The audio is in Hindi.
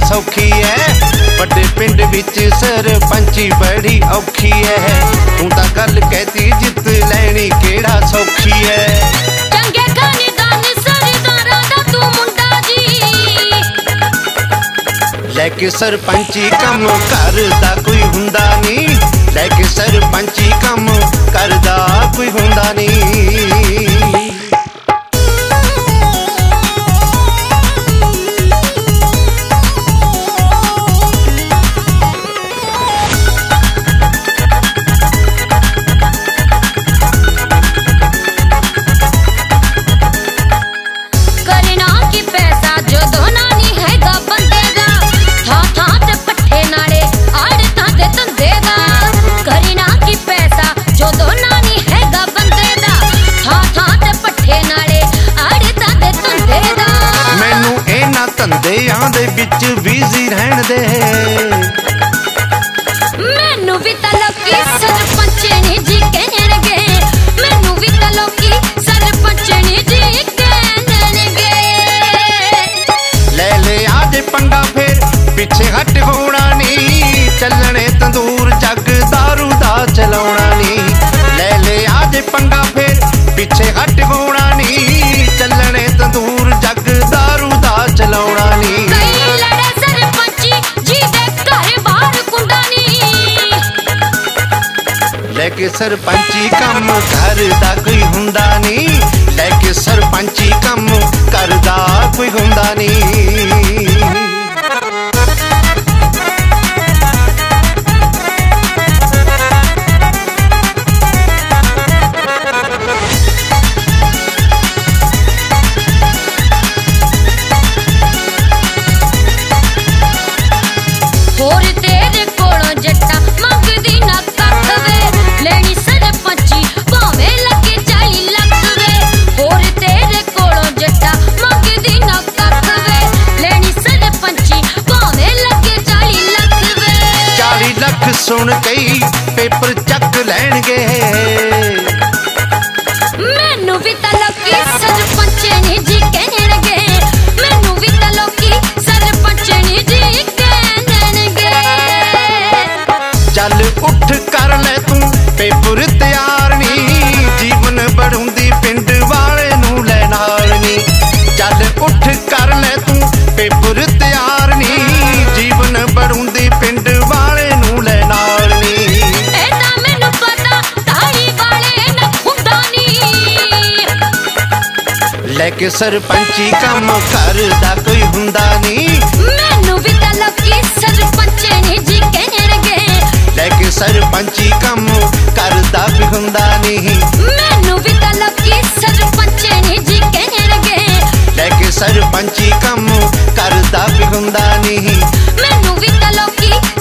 सौखी है। बड़े पिंड विच सरपंची बड़ी औखी है। तू तां गल कहती जित लैनी केड़ा सौखी है। चंगे खानेदान सरदारां दा तू मुंडा जी, लैके सरपंची कम करदा कोई हुंदा नी। लैके सरपंची कम करदा कोई हुंदा नी। धंधेआं दे विच बिजी रहण दे। मैनू भी तां लोकी सरपंचनी जी कहणगे। मैनू भी तां लोकी सरपंचनी जी कहणगे। ले ले आजे पंगा फिर पिछे हट होना नी। चलने तंदूर जग दारू दा चलाउणा नी। ले ले आजे पंगा फिर पिछे हट होना नी। चलने तंदूर जग दारू दा चलाउणा नी। कई लड़े सरपंची जी दे घर बाहर कुंडा नी। लेके सरपंची कम करदा कोई हुंदा नी। लेके सरपंची कम करदा कोई हुंदा नी। होर तेरे कोलों जट्टा मंगदी ना कख वे। लेनी सरपंची भावें लगे 40 लख वे। होर तेरे कोलों जट्टा मंगदी ना कख वे। लेनी सरपंची भावें लगे 40 लख वे। 40 लख सुन कई पेपर चक लैणगे। मैनू भी तां लोकी सरपंचनी जी कहणगे। मैनू भी तां लोकी सरपंचनी जी चल उठ कर ले तू पेपर तैयार नी। जीवन बढ़ूंदी पिंड वाले नू ले नाल नी। चल उठ कर ले तू पेपर तैयार नी। जीवन बढ़ूंदी पिंड वाले नू ले नाल नी। ए तां मैनू पता धाड़ी वाले ना हुंदा नी। लेके सरपंची कम करदा कोई हुंदा नी। मैनू भी तां लोकी सरपंचनी जी कहणगे। लेके सरपंची कम करदा भी हुंदा नी। मैनू भी तां लोकी सरपंचनी जी कहणगे। लेके सरपंची कम करदा भी हुंदा नी। मैनू भी तां लोकी